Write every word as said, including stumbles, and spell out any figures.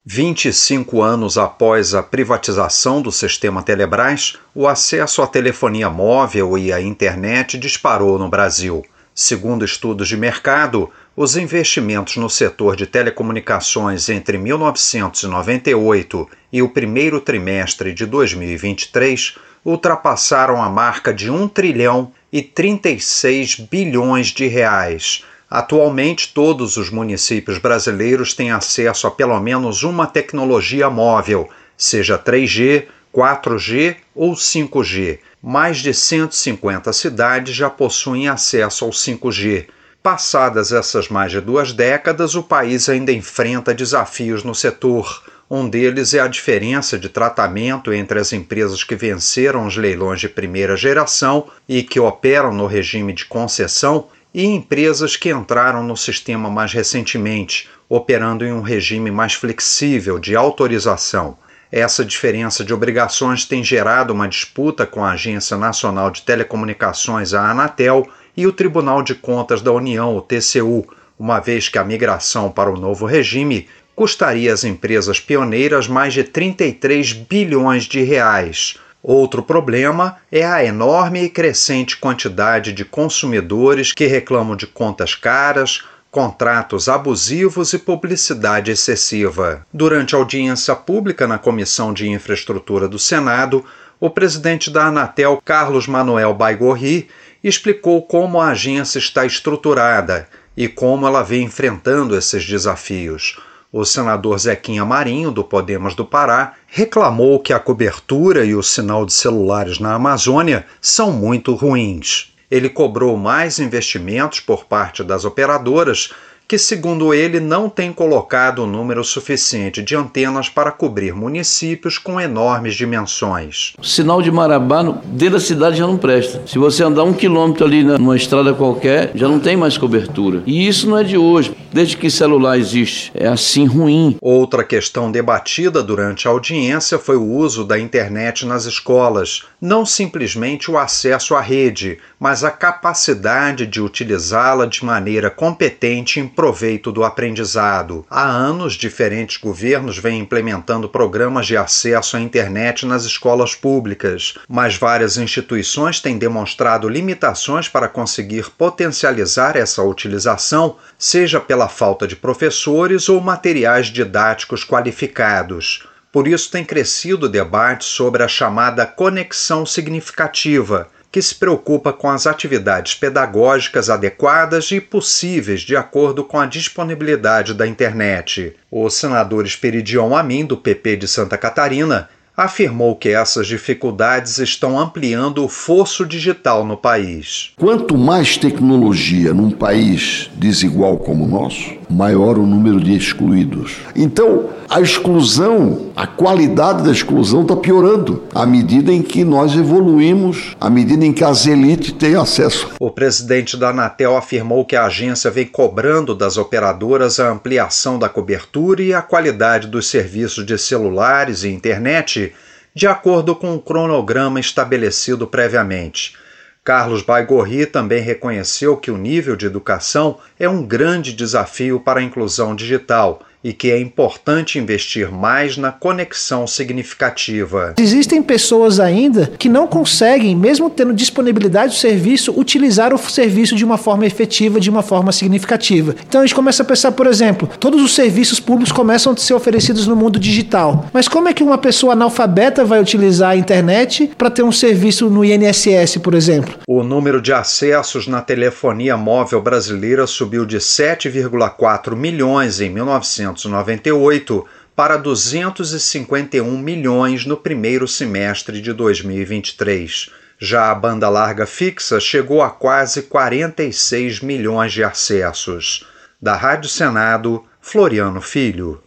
vinte e cinco anos após a privatização do sistema Telebrás, o acesso à telefonia móvel e à internet disparou no Brasil. Segundo estudos de mercado, os investimentos no setor de telecomunicações entre mil novecentos e noventa e oito e o primeiro trimestre de dois mil e vinte e três ultrapassaram a marca de um trilhão e trinta e seis bilhões de reais. Atualmente, todos os municípios brasileiros têm acesso a pelo menos uma tecnologia móvel, seja três G, quatro G ou cinco G. Mais de cento e cinquenta cidades já possuem acesso ao cinco G. Passadas essas mais de duas décadas, o país ainda enfrenta desafios no setor. Um deles é a diferença de tratamento entre as empresas que venceram os leilões de primeira geração e que operam no regime de concessão e empresas que entraram no sistema mais recentemente, operando em um regime mais flexível de autorização. Essa diferença de obrigações tem gerado uma disputa com a Agência Nacional de Telecomunicações, a Anatel, e o Tribunal de Contas da União, o T C U, uma vez que a migração para o novo regime custaria às empresas pioneiras mais de trinta e três bilhões de reais. Outro problema é a enorme e crescente quantidade de consumidores que reclamam de contas caras, contratos abusivos e publicidade excessiva. Durante a audiência pública na Comissão de Infraestrutura do Senado, o presidente da Anatel, Carlos Manoel Baigorri, explicou como a agência está estruturada e como ela vem enfrentando esses desafios. O senador Zequinha Marinho, do Podemos do Pará, reclamou que a cobertura e o sinal de celulares na Amazônia são muito ruins. Ele cobrou mais investimentos por parte das operadoras, que, segundo ele, não têm colocado o número suficiente de antenas para cobrir municípios com enormes dimensões. O sinal de Marabá, dentro da cidade, já não presta. Se você andar um quilômetro ali numa estrada qualquer, já não tem mais cobertura. E isso não é de hoje, desde que celular existe. É assim ruim. Outra questão debatida durante a audiência foi o uso da internet nas escolas. Não simplesmente o acesso à rede, mas a capacidade de utilizá-la de maneira competente em proveito do aprendizado. Há anos, diferentes governos vêm implementando programas de acesso à internet nas escolas públicas, mas várias instituições têm demonstrado limitações para conseguir potencializar essa utilização, seja pela falta de professores ou materiais didáticos qualificados. Por isso tem crescido o debate sobre a chamada conexão significativa, que se preocupa com as atividades pedagógicas adequadas e possíveis de acordo com a disponibilidade da internet. O senador Esperidion Amin, do P P de Santa Catarina, afirmou que essas dificuldades estão ampliando o fosso digital no país. Quanto mais tecnologia num país desigual como o nosso, maior o número de excluídos. Então, a exclusão, a qualidade da exclusão está piorando à medida em que nós evoluímos, à medida em que as elites têm acesso. O presidente da Anatel afirmou que a agência vem cobrando das operadoras a ampliação da cobertura e a qualidade dos serviços de celulares e internet, de acordo com o cronograma estabelecido previamente. Carlos Baigorri também reconheceu que o nível de educação é um grande desafio para a inclusão digital e que é importante investir mais na conexão significativa. Existem pessoas ainda que não conseguem, mesmo tendo disponibilidade do serviço, utilizar o serviço de uma forma efetiva, de uma forma significativa. Então a gente começa a pensar, por exemplo, todos os serviços públicos começam a ser oferecidos no mundo digital. Mas como é que uma pessoa analfabeta vai utilizar a internet para ter um serviço no I N S S, por exemplo? O número de acessos na telefonia móvel brasileira subiu de sete vírgula quatro milhões em mil novecentos e noventa e oito para duzentos e cinquenta e um milhões no primeiro semestre de dois mil e vinte e três. Já a banda larga fixa chegou a quase quarenta e seis milhões de acessos. Da Rádio Senado, Floriano Filho.